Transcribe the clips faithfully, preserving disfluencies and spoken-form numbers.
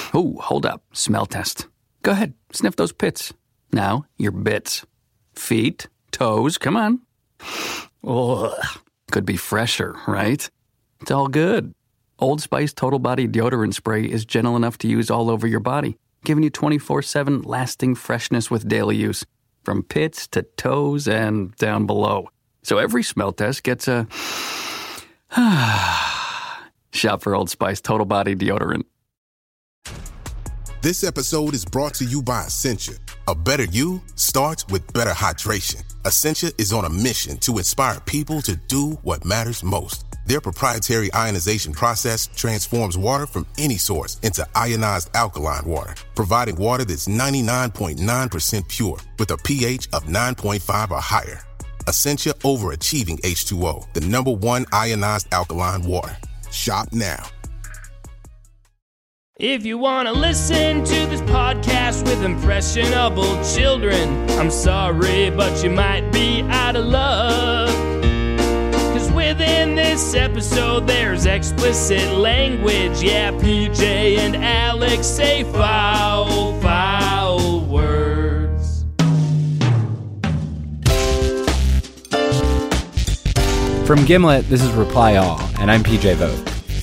Oh, hold up. Smell test. Go ahead. Sniff those pits. Now, your bits. Feet, toes, come on. Ugh. Could be fresher, right? It's all good. Old Spice Total Body Deodorant Spray is gentle enough to use all over your body, giving you twenty-four seven lasting freshness with daily use, from pits to toes and down below. So every smell test gets a... Shop for Old Spice Total Body Deodorant. This episode is brought to you by Essentia. A better you starts with better hydration. Essentia is on a mission to inspire people to do what matters most. Their proprietary ionization process transforms water from any source into ionized alkaline water, providing water that's ninety-nine point nine percent pure with a pH of nine point five or higher. Essentia Overachieving H two O, the number one ionized alkaline water. Shop now. If you want to listen to this podcast with impressionable children, I'm sorry, but you might be out of luck. Cause within this episode there's explicit language. Yeah, P J and Alex say foul, foul words. From Gimlet, this is Reply All, and I'm P J Vogt.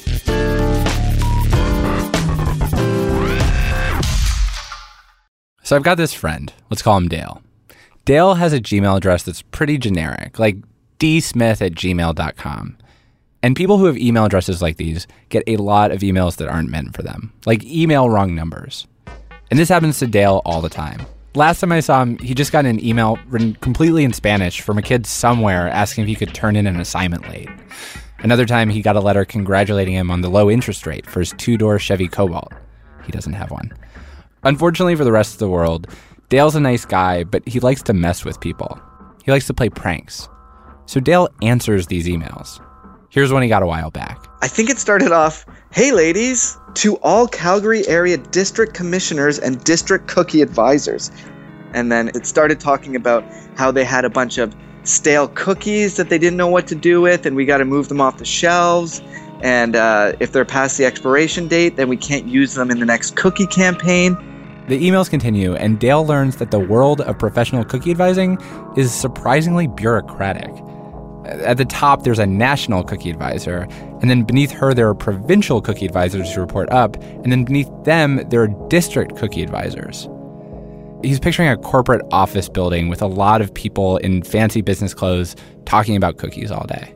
So I've got this friend. Let's call him Dale. Dale has a Gmail address that's pretty generic, like d smith at gmail dot com. And people who have email addresses like these get a lot of emails that aren't meant for them, like email wrong numbers. And this happens to Dale all the time. Last time I saw him, he just got an email written completely in Spanish from a kid somewhere asking if he could turn in an assignment late. Another time, he got a letter congratulating him on the low interest rate for his two-door Chevy Cobalt. He doesn't have one. Unfortunately for the rest of the world, Dale's a nice guy, but he likes to mess with people. He likes to play pranks. So Dale answers these emails. Here's one he got a while back. I think it started off, "Hey ladies, to all Calgary area district commissioners and district cookie advisors." And then it started talking about how they had a bunch of stale cookies that they didn't know what to do with, and we got to move them off the shelves. And uh, if they're past the expiration date, then we can't use them in the next cookie campaign. The emails continue, and Dale learns that the world of professional cookie advising is surprisingly bureaucratic. At the top, there's a national cookie advisor, and then beneath her, there are provincial cookie advisors who report up, and then beneath them, there are district cookie advisors. He's picturing a corporate office building with a lot of people in fancy business clothes talking about cookies all day.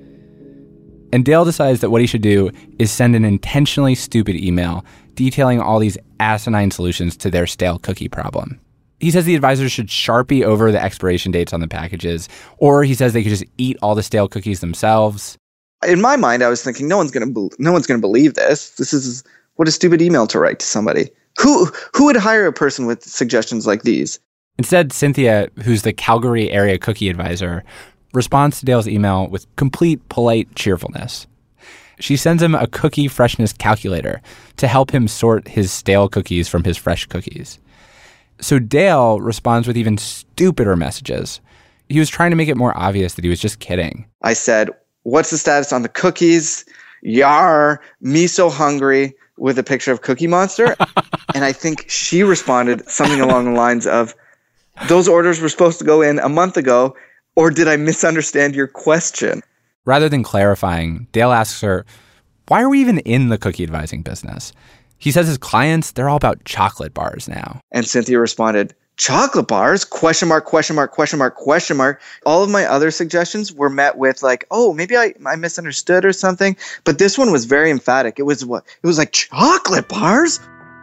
And Dale decides that what he should do is send an intentionally stupid email detailing all these asinine solutions to their stale cookie problem. He says the advisors should Sharpie over the expiration dates on the packages, or he says they could just eat all the stale cookies themselves. In my mind, I was thinking, no one's going to be- no one's going to believe this. This is what a stupid email to write to somebody. Who who would hire a person with suggestions like these? Instead, Cynthia, who's the Calgary area cookie advisor, responds to Dale's email with complete polite cheerfulness. She sends him a cookie freshness calculator to help him sort his stale cookies from his fresh cookies. So Dale responds with even stupider messages. He was trying to make it more obvious that he was just kidding. I said, "What's the status on the cookies? Yar, me so hungry," with a picture of Cookie Monster. And I think she responded something along the lines of, "Those orders were supposed to go in a month ago, or did I misunderstand your question?" Rather than clarifying, Dale asks her, why are we even in the cookie advising business? He says his clients, they're all about chocolate bars now. And Cynthia responded, "Chocolate bars? Question mark, question mark, question mark, question mark." All of my other suggestions were met with like, oh, maybe I, I misunderstood or something. But this one was very emphatic. It was what? It was like, chocolate bars?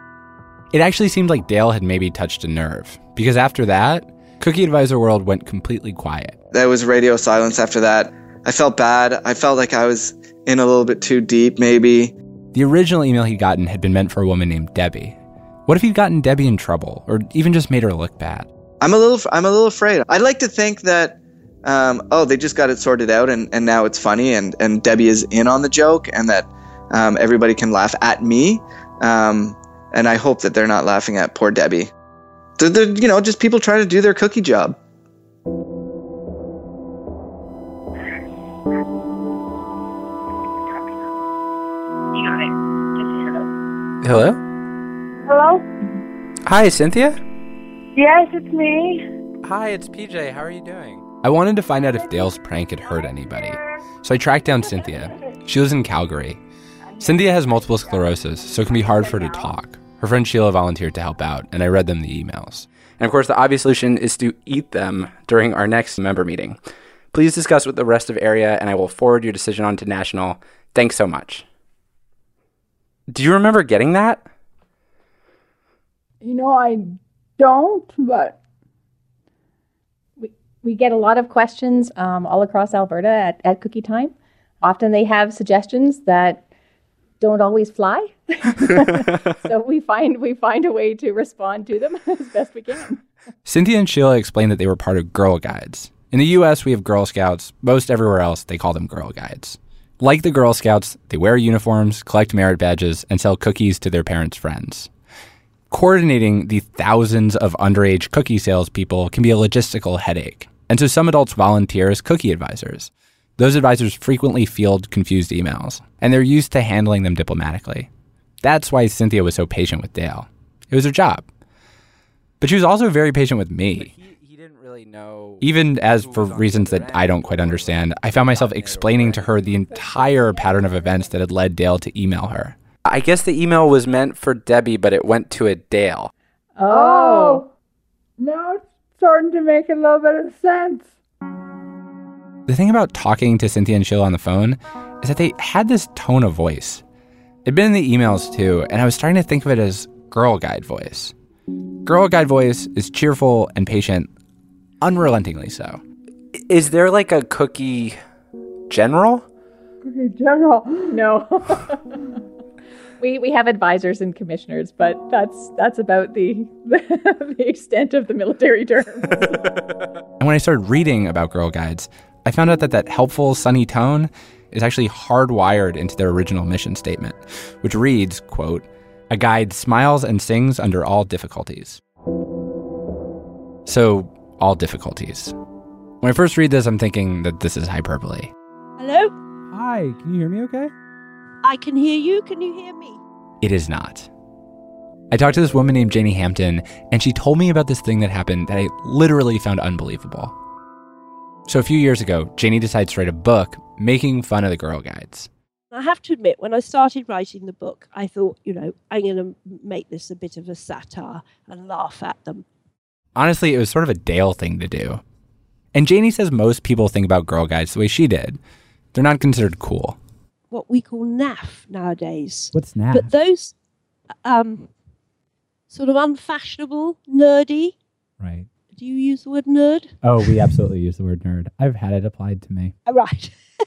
It actually seemed like Dale had maybe touched a nerve, because after that, Cookie Advisor World went completely quiet. There was radio silence after that. I felt bad. I felt like I was in a little bit too deep, maybe. The original email he'd gotten had been meant for a woman named Debbie. What if he'd gotten Debbie in trouble, or even just made her look bad? I'm a little, I'm a little afraid. I'd like to think that, um, oh, they just got it sorted out, and, and now it's funny, and, and Debbie is in on the joke, and that um, everybody can laugh at me. Um, and I hope that they're not laughing at poor Debbie. They're, they're, you know, just people trying to do their cookie job. Hello? Hello? Hi, Cynthia? Yes, it's me. Hi, it's P J. How are you doing? I wanted to find out if Dale's prank had hurt anybody. So I tracked down Cynthia. She lives in Calgary. Cynthia has multiple sclerosis, so it can be hard for her to talk. Her friend Sheila volunteered to help out, and I read them the emails. And of course, the obvious solution is to eat them during our next member meeting. Please discuss with the rest of area, and I will forward your decision on to National. Thanks so much. Do you remember getting that? You know, I don't, but... We, we get a lot of questions um, all across Alberta at, at Cookie Time. Often they have suggestions that don't always fly. So we find we find a way to respond to them as best we can. Cynthia and Sheila explained that they were part of Girl Guides. In the U S, we have Girl Scouts. Most everywhere else, they call them Girl Guides. Like the Girl Scouts, they wear uniforms, collect merit badges, and sell cookies to their parents' friends. Coordinating the thousands of underage cookie salespeople can be a logistical headache, and so some adults volunteer as cookie advisors. Those advisors frequently field confused emails, and they're used to handling them diplomatically. That's why Cynthia was so patient with Dale. It was her job. But she was also very patient with me. He, he didn't really know. Even as for reasons that I don't quite understand, I found myself explaining to her the entire pattern of events that had led Dale to email her. I guess the email was meant for Debbie, but it went to a Dale. Oh, now it's starting to make a little bit of sense. The thing about talking to Cynthia and Sheila on the phone is that they had this tone of voice. It'd been in the emails too, and I was starting to think of it as Girl Guide voice. Girl Guide voice is cheerful and patient, unrelentingly so. Is there like a cookie general? Cookie general? No. we we have advisors and commissioners, but that's that's about the the extent of the military term. And when I started reading about Girl Guides, I found out that that helpful, sunny tone is actually hardwired into their original mission statement, which reads, quote, "A guide smiles and sings under all difficulties." So, all difficulties. When I first read this, I'm thinking that this is hyperbole. Hello? Hi, can you hear me okay? I can hear you. Can you hear me? It is not. I talked to this woman named Janie Hampton, and she told me about this thing that happened that I literally found unbelievable. So a few years ago, Janie decides to write a book making fun of the Girl Guides. I have to admit, when I started writing the book, I thought, you know, I'm going to make this a bit of a satire and laugh at them. Honestly, it was sort of a Dale thing to do. And Janie says most people think about Girl Guides the way she did. They're not considered cool. What we call naff nowadays. What's naff? But those um, sort of unfashionable, nerdy. Right. Do you use the word nerd? Oh, we absolutely use the word nerd. I've had it applied to me. Oh, right.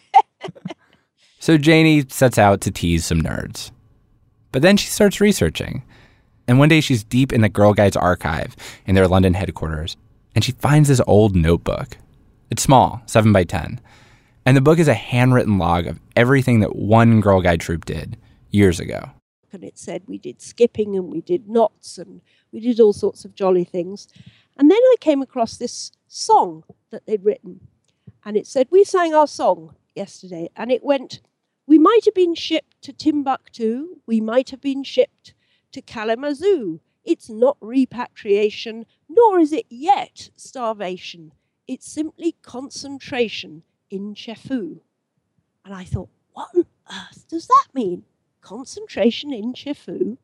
So Janie sets out to tease some nerds. But then she starts researching. And one day she's deep in the Girl Guides archive in their London headquarters, and she finds this old notebook. It's small, seven by ten. And the book is a handwritten log of everything that one Girl Guide troop did years ago. And it said we did skipping and we did knots and we did all sorts of jolly things. And then I came across this song that they'd written. And it said, we sang our song yesterday. And it went, we might have been shipped to Timbuktu. We might have been shipped to Kalamazoo. It's not repatriation, nor is it yet starvation. It's simply concentration in Chefoo. And I thought, what on earth does that mean? Concentration in Chefoo?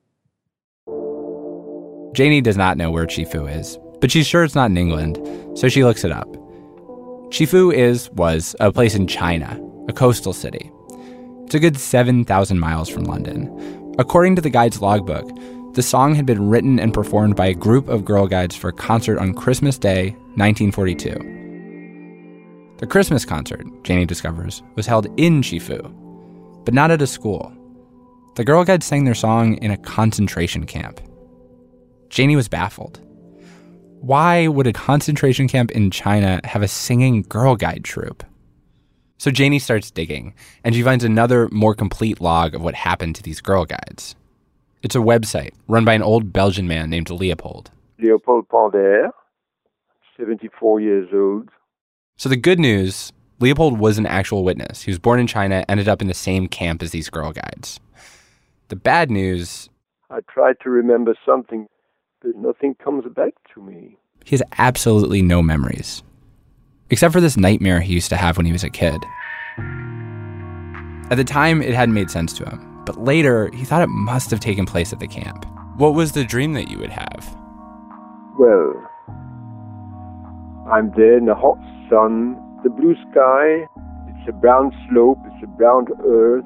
Janie does not know where Chefoo is, but she's sure it's not in England, so she looks it up. Chefoo is, was, a place in China, a coastal city. It's a good seven thousand miles from London. According to the guide's logbook, the song had been written and performed by a group of Girl Guides for a concert on Christmas Day, nineteen forty-two. The Christmas concert, Janie discovers, was held in Chefoo, but not at a school. The Girl Guides sang their song in a concentration camp. Janie was baffled. Why would a concentration camp in China have a singing Girl Guide troupe? So Janie starts digging, and she finds another, more complete log of what happened to these Girl Guides. It's a website run by an old Belgian man named Leopold. Leopold Pander, seventy-four years old. So the good news, Leopold was an actual witness. He was born in China, ended up in the same camp as these Girl Guides. The bad news... I try to remember something, but nothing comes back to me. He has absolutely no memories, except for this nightmare he used to have when he was a kid. At the time, it hadn't made sense to him, but later, he thought it must have taken place at the camp. What was the dream that you would have? Well, I'm there in the hot sun, the blue sky, it's a brown slope, it's a brown earth,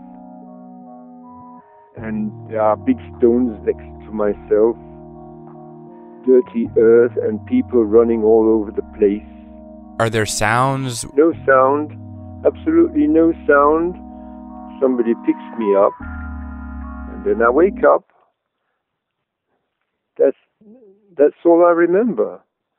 and there are big stones next to myself, dirty earth, and people running all over the place. Are there sounds? No sound, absolutely no sound. Somebody picks me up, and then I wake up. That's that's all I remember.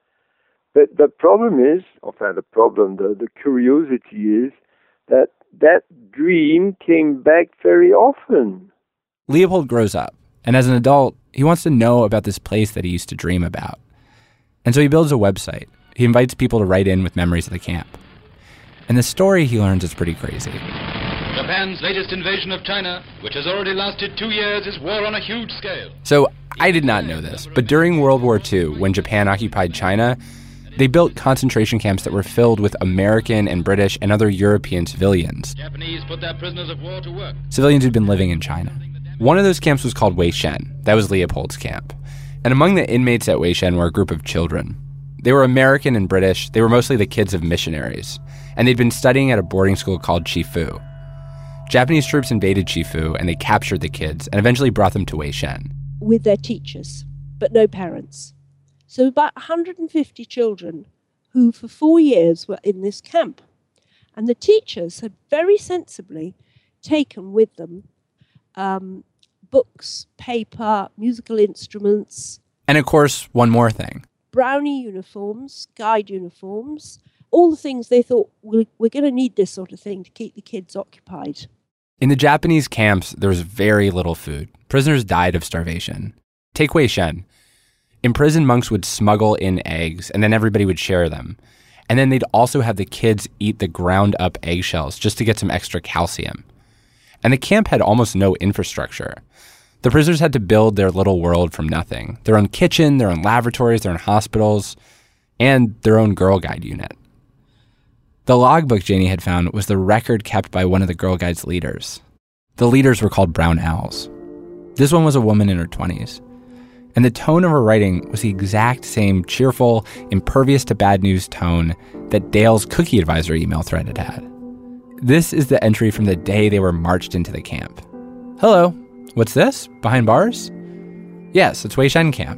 But the problem is, enfin the problem, the, the curiosity is that that dream came back very often. Leopold grows up, and as an adult, he wants to know about this place that he used to dream about. And so he builds a website. He invites people to write in with memories of the camp. And the story he learns is pretty crazy. Japan's latest invasion of China, which has already lasted two years, is war on a huge scale. So I did not know this, but during World War Two, when Japan occupied China, they built concentration camps that were filled with American and British and other European civilians. Japanese put their prisoners of war to work. Civilians who'd been living in China. One of those camps was called Weishen. That was Leopold's camp. And among the inmates at Weishen were a group of children. They were American and British. They were mostly the kids of missionaries. And they'd been studying at a boarding school called Chifu. Japanese troops invaded Chifu, and they captured the kids and eventually brought them to Weishen. With their teachers, but no parents. So about one hundred fifty children who for four years were in this camp. And the teachers had very sensibly taken with them um, books, paper, musical instruments. And of course, one more thing. Brownie uniforms, guide uniforms, all the things they thought, we're, we're going to need this sort of thing to keep the kids occupied. In the Japanese camps, there was very little food. Prisoners died of starvation. Take Weishen. Imprisoned monks would smuggle in eggs, and then everybody would share them. And then they'd also have the kids eat the ground-up eggshells just to get some extra calcium. And the camp had almost no infrastructure. The prisoners had to build their little world from nothing. Their own kitchen, their own laboratories, their own hospitals, and their own Girl Guide unit. The logbook Janie had found was the record kept by one of the Girl Guide's leaders. The leaders were called Brown Owls. This one was a woman in her twenties. And the tone of her writing was the exact same cheerful, impervious to bad news tone that Dale's cookie advisor email thread had had. This is the entry from the day they were marched into the camp. Hello, what's this? Behind bars? Yes, it's Weishen Camp.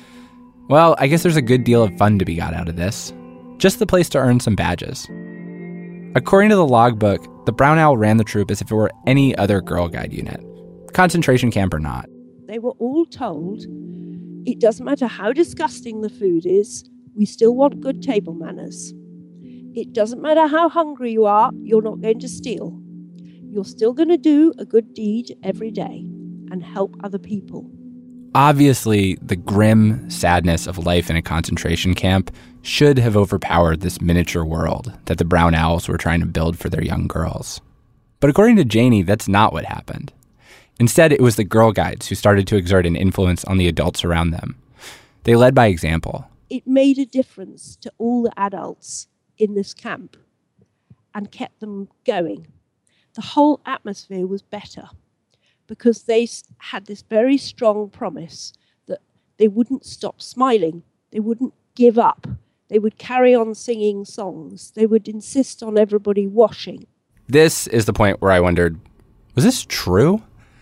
Well, I guess there's a good deal of fun to be got out of this. Just the place to earn some badges. According to the logbook, the Brown Owl ran the troop as if it were any other Girl Guide unit, concentration camp or not. They were all told, it doesn't matter how disgusting the food is, we still want good table manners. It doesn't matter how hungry you are, you're not going to steal. You're still going to do a good deed every day and help other people. Obviously, the grim sadness of life in a concentration camp should have overpowered this miniature world that the Brown Owls were trying to build for their young girls. But according to Janie, that's not what happened. Instead, it was the Girl Guides who started to exert an influence on the adults around them. They led by example. It made a difference to all the adults in this camp and kept them going. The whole atmosphere was better because they had this very strong promise that they wouldn't stop smiling. They wouldn't give up. They would carry on singing songs. They would insist on everybody washing. This is the point where I wondered, was this true?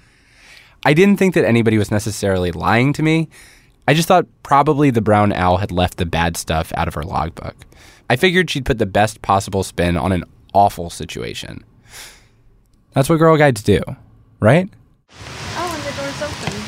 I didn't think that anybody was necessarily lying to me. I just thought probably the Brown Owl had left the bad stuff out of her logbook. I figured she'd put the best possible spin on an awful situation. That's what Girl Guides do, right? Oh, and the door's open.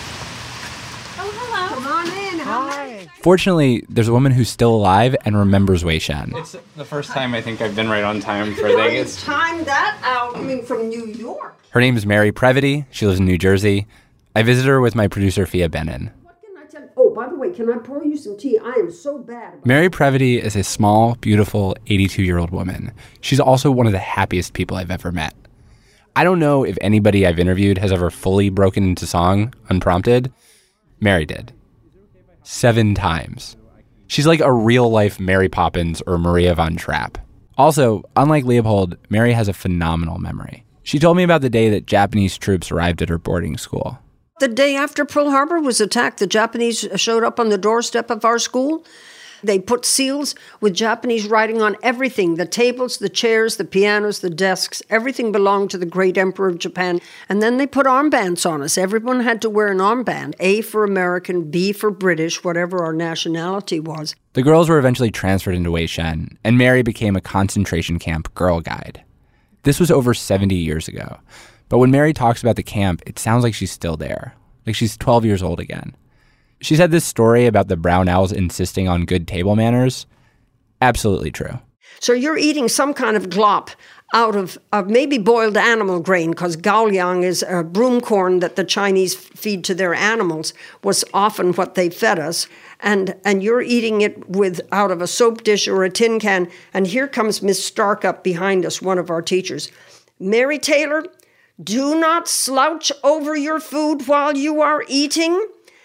Oh, hello. Come on in. Hi. Fortunately, there's a woman who's still alive and remembers Weishen. It's the first time I think I've been right on time for You things. timed that out coming from New York. Her name is Mary Previty. She lives in New Jersey. I visit her with my producer, Fia Benin. Oh, by the way, can I pour you some tea? I am so bad about Mary Previty is a small, beautiful, eighty-two-year-old woman. She's also one of the happiest people I've ever met. I don't know if anybody I've interviewed has ever fully broken into song unprompted, Mary did. Seven times. She's like a real-life Mary Poppins or Maria von Trapp. Also, unlike Leopold, Mary has a phenomenal memory. She told me about the day that Japanese troops arrived at her boarding school. The day after Pearl Harbor was attacked, the Japanese showed up on the doorstep of our school. They put seals with Japanese writing on everything, the tables, the chairs, the pianos, the desks. Everything belonged to the great Emperor of Japan. And then they put armbands on us. Everyone had to wear an armband, A for American, B for British, whatever our nationality was. The girls were eventually transferred into Wei Shen, and Mary became a concentration camp girl guide. This was over seventy years ago. But when Mary talks about the camp, it sounds like she's still there, like she's twelve years old again. She said this story about the brown owls insisting on good table manners. Absolutely true. So you're eating some kind of glop out of, of maybe boiled animal grain, because gaoliang is a broom corn that the Chinese feed to their animals, was often what they fed us. And and you're eating it with out of a soap dish or a tin can. And here comes Miss Stark up behind us, one of our teachers. Mary Taylor, do not slouch over your food while you are eating.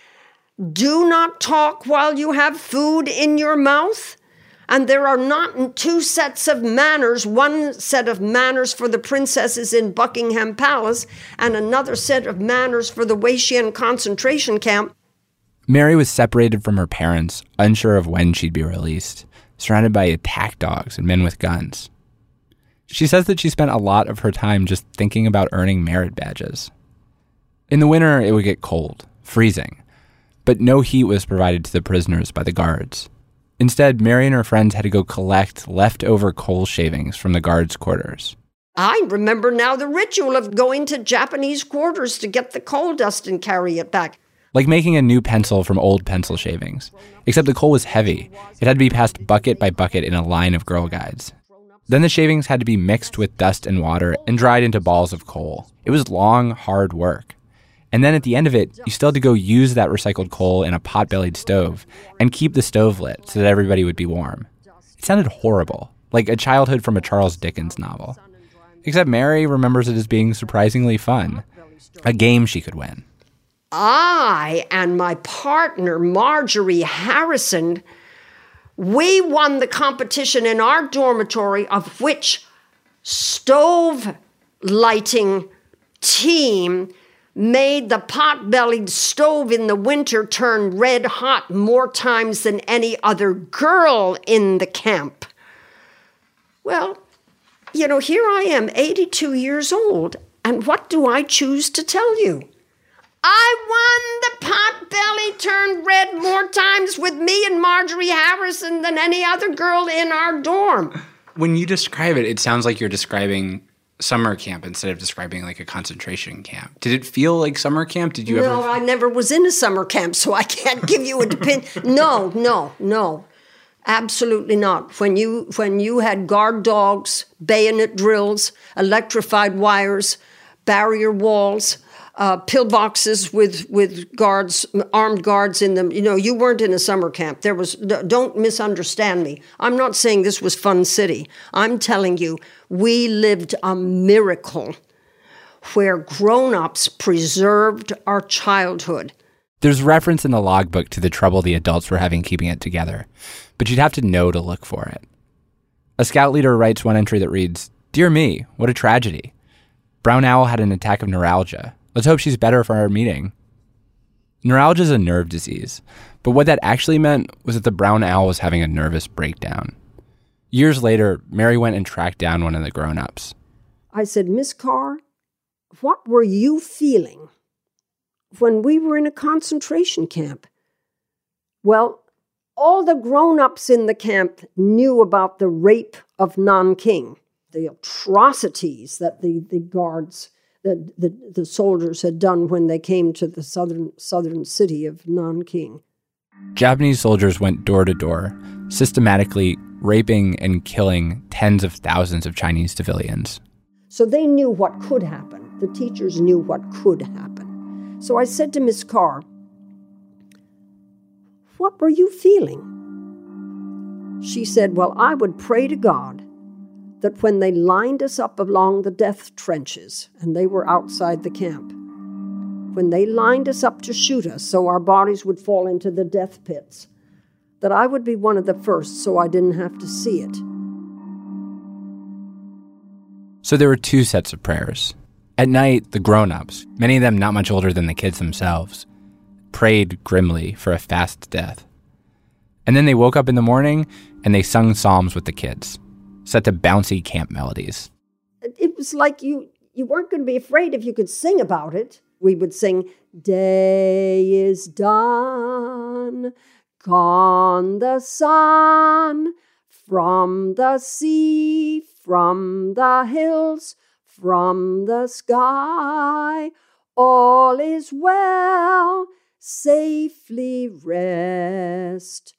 Do not talk while you have food in your mouth. And there are not two sets of manners, one set of manners for the princesses in Buckingham Palace and another set of manners for the Wei Shen concentration camp. Mary was separated from her parents, unsure of when she'd be released, surrounded by attack dogs and men with guns. She says that she spent a lot of her time just thinking about earning merit badges. In the winter, it would get cold, freezing. But no heat was provided to the prisoners by the guards. Instead, Mary and her friends had to go collect leftover coal shavings from the guards' quarters. I remember now the ritual of going to Japanese quarters to get the coal dust and carry it back. Like making a new pencil from old pencil shavings. Except the coal was heavy. It had to be passed bucket by bucket in a line of Girl Guides. Then the shavings had to be mixed with dust and water and dried into balls of coal. It was long, hard work. And then at the end of it, you still had to go use that recycled coal in a pot-bellied stove and keep the stove lit so that everybody would be warm. It sounded horrible, like a childhood from a Charles Dickens novel. Except Mary remembers it as being surprisingly fun, a game she could win. I and my partner, Marjorie Harrison, we won the competition in our dormitory of which stove lighting team made the pot-bellied stove in the winter turn red hot more times than any other girl in the camp. Well, you know, here I am, eighty-two years old, and what do I choose to tell you? I won the pot-belly turned red more times with me and Marjorie Harrison than any other girl in our dorm. When you describe it, it sounds like you're describing summer camp instead of describing like a concentration camp. Did it feel like summer camp? Did you no, ever? No, I never was in a summer camp, so I can't give you a opinion. No, no, no. Absolutely not. When you when you had guard dogs, bayonet drills, electrified wires, barrier walls, uh, pillboxes with with guards, armed guards in them, you know, you weren't in a summer camp. There was. Don't misunderstand me. I'm not saying this was Fun City. I'm telling you, we lived a miracle where grown-ups preserved our childhood. There's reference in the logbook to the trouble the adults were having keeping it together, but you'd have to know to look for it. A scout leader writes one entry that reads, "Dear me, what a tragedy. Brown Owl had an attack of neuralgia. Let's hope she's better for our meeting." Neuralgia is a nerve disease, but what that actually meant was that the brown owl was having a nervous breakdown. Years later, Mary went and tracked down one of the grown-ups. I said, "Miss Carr, what were you feeling when we were in a concentration camp?" Well, all the grown-ups in the camp knew about the rape of Nanking, the atrocities that the, the guards, that the, the soldiers had done when they came to the southern southern city of Nanking. Japanese soldiers went door to door, systematically raping and killing tens of thousands of Chinese civilians. So they knew what could happen. The teachers knew what could happen. So I said to Miss Carr, "What were you feeling?" She said, "Well, I would pray to God that when they lined us up along the death trenches and they were outside the camp, when they lined us up to shoot us so our bodies would fall into the death pits, that I would be one of the first so I didn't have to see it. So there were two sets of prayers. At night, the grown-ups, many of them not much older than the kids themselves, prayed grimly for a fast death. And then they woke up in the morning and they sung psalms with the kids, set to bouncy camp melodies. It was like you, you weren't going to be afraid if you could sing about it. We would sing, "Day is done, gone the sun, from the sea, from the hills, from the sky, all is well, safely rest.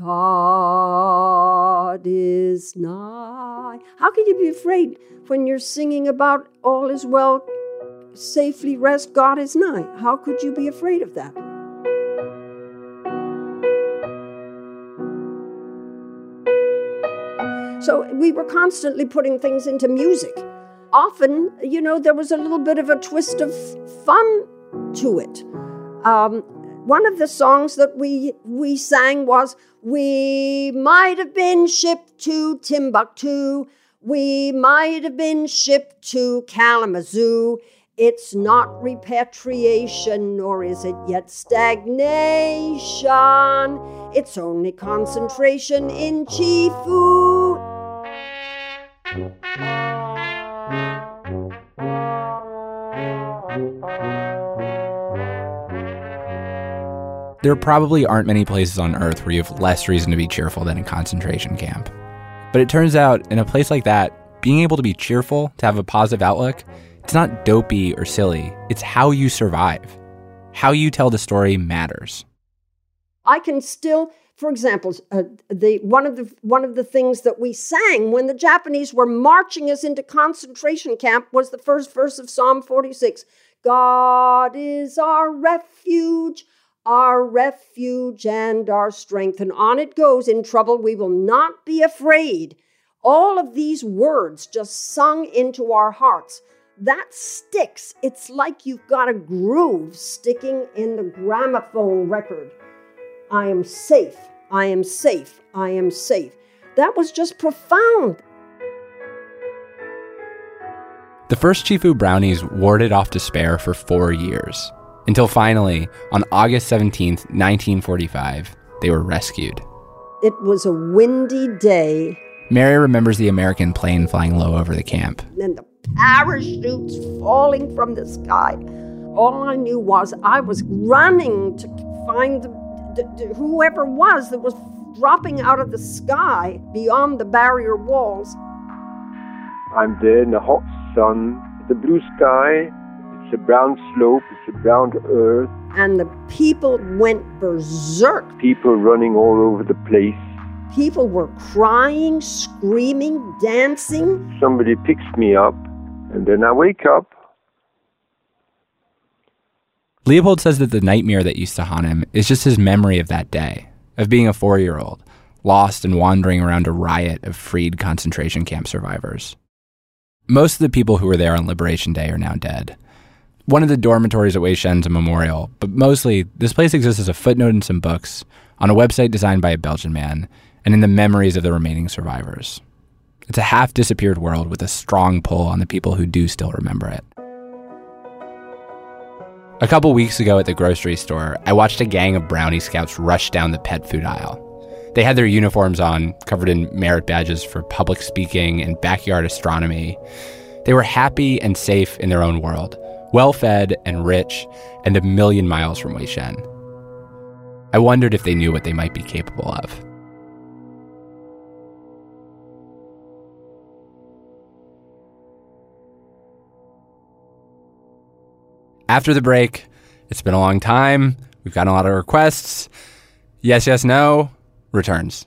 God is nigh." How can you be afraid when you're singing about all is well, safely rest, God is nigh? How could you be afraid of that? So we were constantly putting things into music. Often, you know, there was a little bit of a twist of fun to it. Um, one of the songs that we we sang was, "We might have been shipped to Timbuktu. We might have been shipped to Kalamazoo. It's not repatriation, nor is it yet stagnation. It's only concentration in Chifu." There probably aren't many places on Earth where you have less reason to be cheerful than a concentration camp. But it turns out, in a place like that, being able to be cheerful, to have a positive outlook, it's not dopey or silly. It's how you survive. How you tell the story matters. I can still, for example, uh, the one of the one of the things that we sang when the Japanese were marching us into concentration camp was the first verse of Psalm forty-six. God is our refuge, our refuge and our strength. And on it goes, in trouble we will not be afraid. All of these words just sung into our hearts. That sticks. It's like you've got a groove sticking in the gramophone record. I am safe. I am safe. I am safe. That was just profound. The first Chifu brownies warded off despair for four years. Until finally, on August seventeenth, nineteen forty-five, they were rescued. It was a windy day. Mary remembers the American plane flying low over the camp. And the parachutes falling from the sky. All I knew was I was running to find the, the, the, whoever was that was dropping out of the sky beyond the barrier walls. I'm there in the hot sun, the blue sky. It's a brown slope, it's a brown earth. And the people went berserk. People running all over the place. People were crying, screaming, dancing. Somebody picks me up, and then I wake up. Leopold says that the nightmare that used to haunt him is just his memory of that day, of being a four-year-old, lost and wandering around a riot of freed concentration camp survivors. Most of the people who were there on Liberation Day are now dead. One of the dormitories at Wei Shen's a memorial, but mostly this place exists as a footnote in some books, on a website designed by a Belgian man, and in the memories of the remaining survivors. It's a half-disappeared world with a strong pull on the people who do still remember it. A couple weeks ago at the grocery store, I watched a gang of brownie scouts rush down the pet food aisle. They had their uniforms on, covered in merit badges for public speaking and backyard astronomy. They were happy and safe in their own world, well-fed and rich, and a million miles from Wei Shen. I wondered if they knew what they might be capable of. After the break, it's been a long time. We've gotten a lot of requests. Yes, yes, no returns.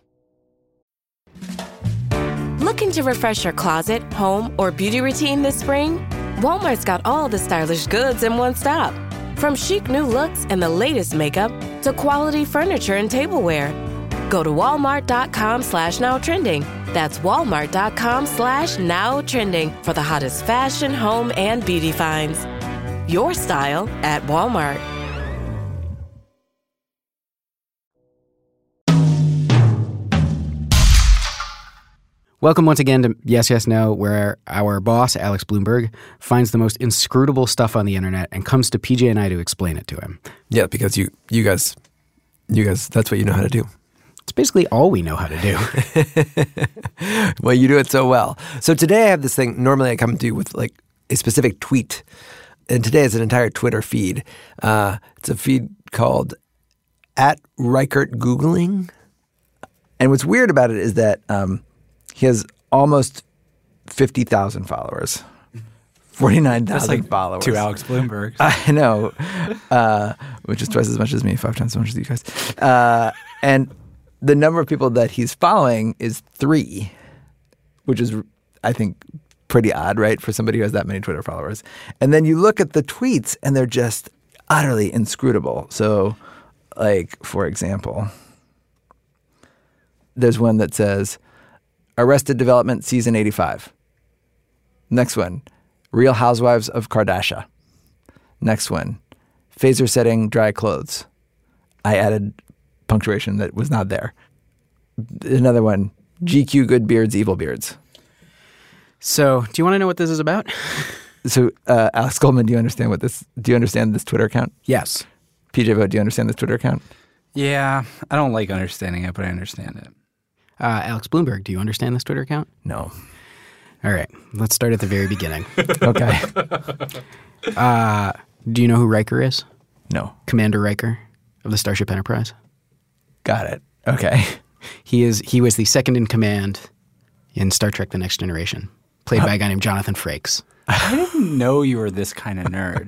Looking to refresh your closet, home, or beauty routine this spring? Walmart's got all the stylish goods in one stop. From chic new looks and the latest makeup to quality furniture and tableware. Go to walmart.com slash now trending. That's walmart.com slash now trending for the hottest fashion, home, and beauty finds. your style at Walmart. Welcome once again to Yes, Yes, No, where our boss, Alex Bloomberg, finds the most inscrutable stuff on the internet and comes to P J and I to explain it to him. Yeah, because you you guys, you guys, that's what you know how to do. It's basically all we know how to do. Well, you do it so well. So today I have this thing. Normally I come to you with like a specific tweet. And today it's an entire Twitter feed. Uh, it's a feed called at Reichert Googling. And what's weird about it is that um, he has almost fifty thousand followers, forty-nine thousand like followers. to Alex Bloomberg. I know, uh, which is twice as much as me, five times as much as you guys. Uh, and the number of people that he's following is three, which is, I think, pretty odd, right, for somebody who has that many Twitter followers. And then you look at the tweets, and they're just utterly inscrutable. So, like, for example, there's one that says, Arrested Development Season eighty-five. Next one, Real Housewives of Kardashian. Next one, phaser setting dry clothes. I added punctuation that was not there. Another one, G Q Good Beards, Evil Beards. So, do you want to know what this is about? So, uh, Alex Goldman, do you understand what this? Do you understand this Twitter account? Yes. P J Vogt, do you understand this Twitter account? Yeah, I don't like understanding it, but I understand it. Uh, Alex Bloomberg, do you understand this Twitter account? No. All right, let's start at the very beginning. Okay. Uh, do you know who Riker is? No. Commander Riker of the Starship Enterprise. Got it. Okay. He is. He was the second in command in Star Trek: The Next Generation, played by a guy named Jonathan Frakes. I didn't know you were this kind of nerd.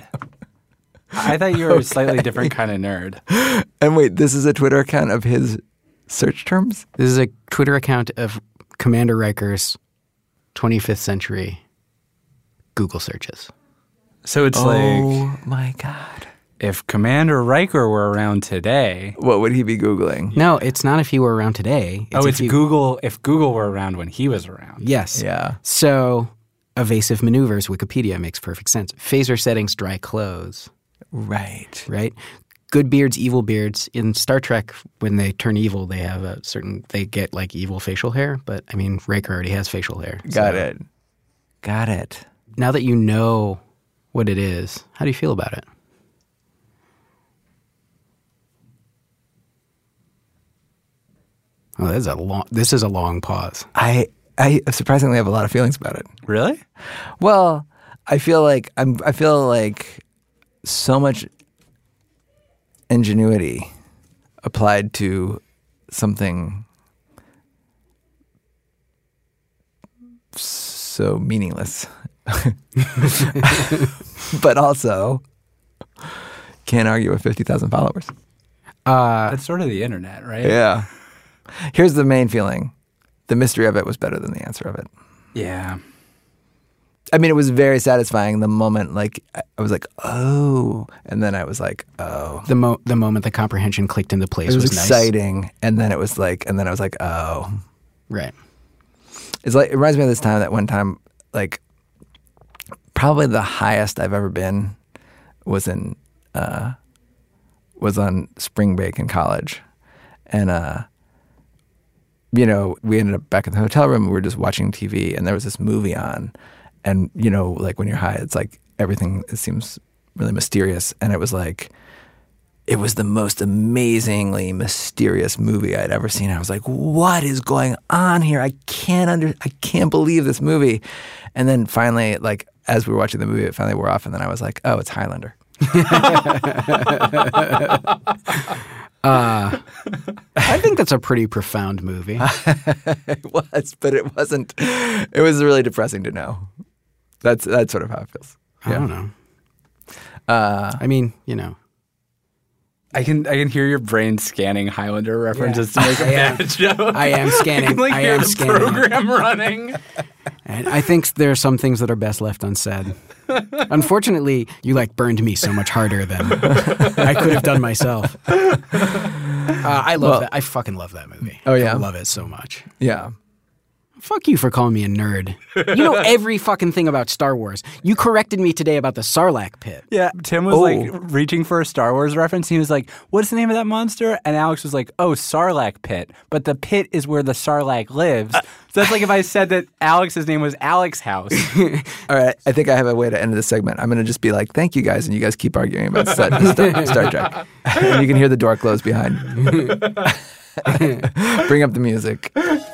I thought you were a slightly different kind of nerd. And wait, this is a Twitter account of his search terms? This is a Twitter account of Commander Riker's twenty-fifth century Google searches. So it's oh, like, oh my God. If Commander Riker were around today, what would he be Googling? No, it's not if he were around today. It's oh, it's he, Google if Google were around when he was around. Yes. Yeah. So, evasive maneuvers, Wikipedia makes perfect sense. Phaser settings, dry clothes. Right. Right? Good beards, evil beards. In Star Trek, when they turn evil, they have a certain, they get like evil facial hair. But I mean, Riker already has facial hair. Got so. it. Got it. Now that you know what it is, how do you feel about it? Oh, this is a long. This is a long pause. I I surprisingly have a lot of feelings about it. Really? Well, I feel like I'm. I feel like so much ingenuity applied to something so meaningless, but also can't argue with fifty thousand followers. Uh, That's sort of the internet, right? Yeah. Here's the main feeling. The mystery of it was better than the answer of it. Yeah. I mean, it was very satisfying the moment, like, I was like, oh. And then I was like, oh. The mo- the moment the comprehension clicked into place was, was exciting. Nice. And then it was like, and then I was like, oh. Right. It's like, it reminds me of this time that one time, like, probably the highest I've ever been was in, uh, was on spring break in college. And, uh, you know, we ended up back in the hotel room. We were just watching T V, and there was this movie on. And, you know, like when you're high, it's like everything it seems really mysterious. And it was like, it was the most amazingly mysterious movie I'd ever seen. I was like, what is going on here? I can't under, I can't believe this movie. And then finally, like, as we were watching the movie, it finally wore off. And then I was like, oh, it's Highlander. Uh, I think that's a pretty profound movie. It was, but it wasn't. It was really depressing to know. That's that's sort of how it feels. I Yeah. don't know. Uh, I mean, you know. I can I can hear your brain scanning Highlander references Yeah. to make a I am- bad joke. I am scanning- I can like I hear am the scanning it. program running. And I think there are some things that are best left unsaid. Unfortunately, you like burned me so much harder than I could have done myself. Uh, I love Well- that. I fucking love that movie. Oh, yeah? I love it so much. Yeah. Fuck you for calling me a nerd. You know every fucking thing about Star Wars. You corrected me today about the Sarlacc pit. Yeah, Tim was Oh. like reaching for a Star Wars reference. He was like, what's the name of that monster? And Alex was like, oh, Sarlacc pit. But the pit is where the Sarlacc lives. So that's like if I said that Alex's name was Alex House. All right, I think I have a way to end this segment. I'm going to just be like, thank you guys, and you guys keep arguing about Star, Star, Star Trek. And you can hear the door close behind. Bring up the music.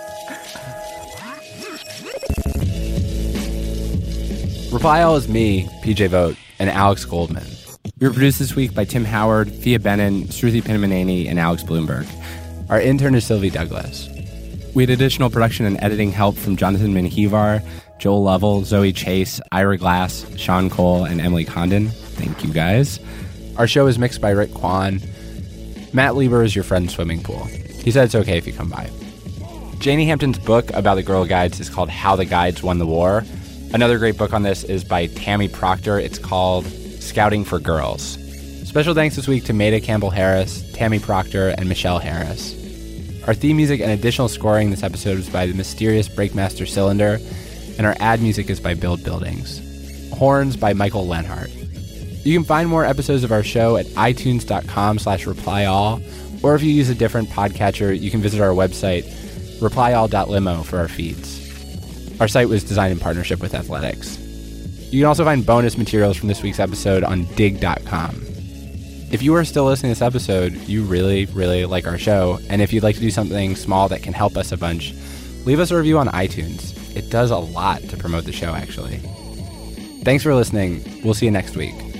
Reply All is me, P J Vogt, and Alex Goldman. We were produced this week by Tim Howard, Fia Benin, Shruti Pinamaneni, and Alex Bloomberg. Our intern is Sylvie Douglas. We had additional production and editing help from Jonathan Minhivar, Joel Lovell, Zoe Chase, Ira Glass, Sean Cole, and Emily Condon. Thank you, guys. Our show is mixed by Rick Kwan. Matt Lieber is your friend's swimming pool. He said it's okay if you come by. Janie Hampton's book about the Girl Guides is called How the Guides Won the War. Another great book on this is by Tammy Proctor. It's called Scouting for Girls. Special thanks this week to Maida Campbell-Harris, Tammy Proctor, and Michelle Harris. Our theme music and additional scoring this episode was by the mysterious Breakmaster Cylinder, and our ad music is by Build Buildings. Horns by Michael Lenhart. You can find more episodes of our show at itunes.com slash replyall, or if you use a different podcatcher, you can visit our website, replyall dot limo, for our feeds. Our site was designed in partnership with Athletics. You can also find bonus materials from this week's episode on dig dot com. If you are still listening to this episode, you really, really like our show, and if you'd like to do something small that can help us a bunch, leave us a review on iTunes. It does a lot to promote the show, actually. Thanks for listening. We'll see you next week.